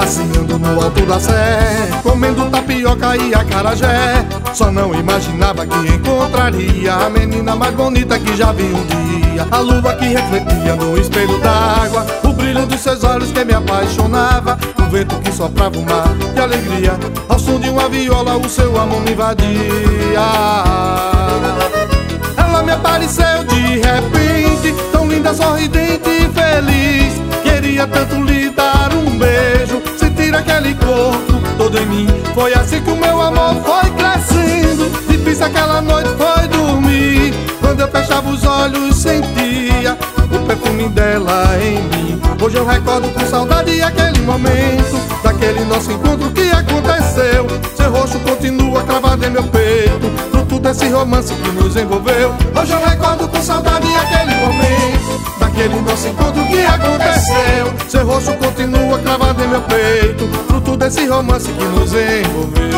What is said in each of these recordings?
passeando no alto da Sé, comendo tapioca e acarajé. Só não imaginava que encontraria a menina mais bonita que já vi um dia. A lua que refletia no espelho d'água, o brilho dos seus olhos que me apaixonava, o vento que soprava o mar de alegria. Ao som de uma viola o seu amor me invadia. Ela me apareceu de repente, tão linda, sorridente e feliz. Queria tanto lhe dar um beijo, sentir aquele corpo todo em mim. Foi assim que o meu amor foi crescendo. Difícil aquela noite foi dormir. Quando eu fechava os olhos sentia o perfume dela em mim. Hoje eu recordo com saudade aquele momento, daquele nosso encontro que aconteceu. Seu rosto continua cravado em meu peito, fruto desse romance que nos envolveu. Hoje eu recordo com saudade aquele momento, daquele nosso encontro que aconteceu. Seu rosto continua cravado em meu peito, fruto desse romance que nos envolveu.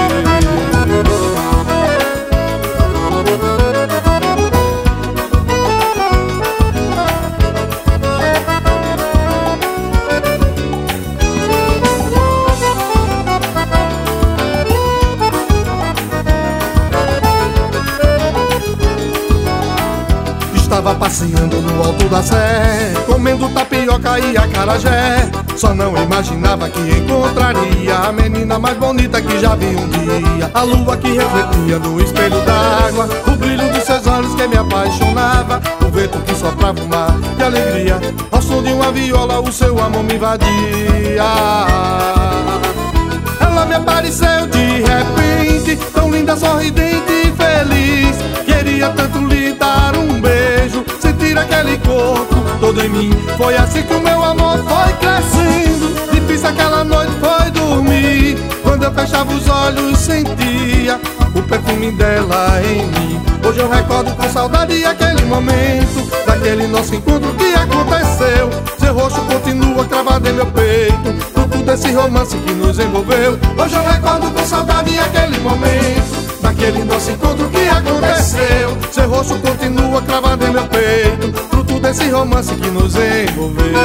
Estava passeando no alto da Sé, comendo tapioca e acarajé. Só não imaginava que encontraria a menina mais bonita que já vi um dia. A lua que refletia no espelho d'água, o brilho dos seus olhos que me apaixonava, o vento que soprava o mar de alegria. Ao som de uma viola o seu amor me invadia. Ela me apareceu de repente, tão linda, sorridente e feliz. Queria tanto lhe dar um beijo, sentir aquele corpo todo em mim. Foi assim que o meu amor foi crescendo. Difícil aquela noite foi dormir. Quando eu fechava os olhos sentia o perfume dela em mim. Hoje eu recordo com saudade aquele momento, daquele nosso encontro que aconteceu. Seu rosto continua cravado em meu peito, fruto desse romance que nos envolveu. Hoje eu recordo com saudade aquele momento, daquele nosso encontro que aconteceu. Seu rosto continua cravado em meu peito, fruto desse romance que nos envolveu.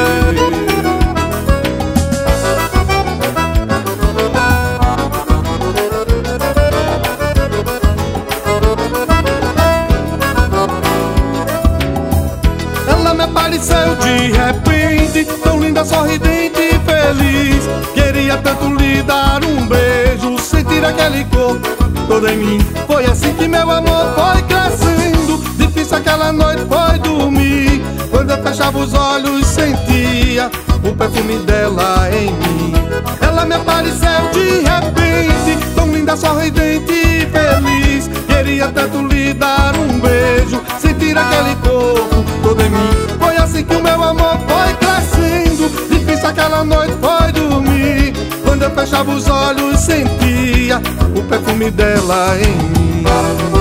Apareceu de repente, tão linda, sorridente e feliz. Queria tanto lhe dar um beijo, sentir aquele corpo todo em mim. Foi assim que meu amor foi crescendo. Difícil aquela noite foi dormir. Quando eu fechava os olhos sentia o perfume dela em mim. Ela me apareceu de repente, tão linda, sorridente e feliz. Queria tanto lhe dar um beijo, sentir aquele corpo todo em mim. Foi assim que o meu amor foi crescendo. Difícil aquela noite foi dormir. Quando eu fechava os olhos sentia o perfume dela em mim.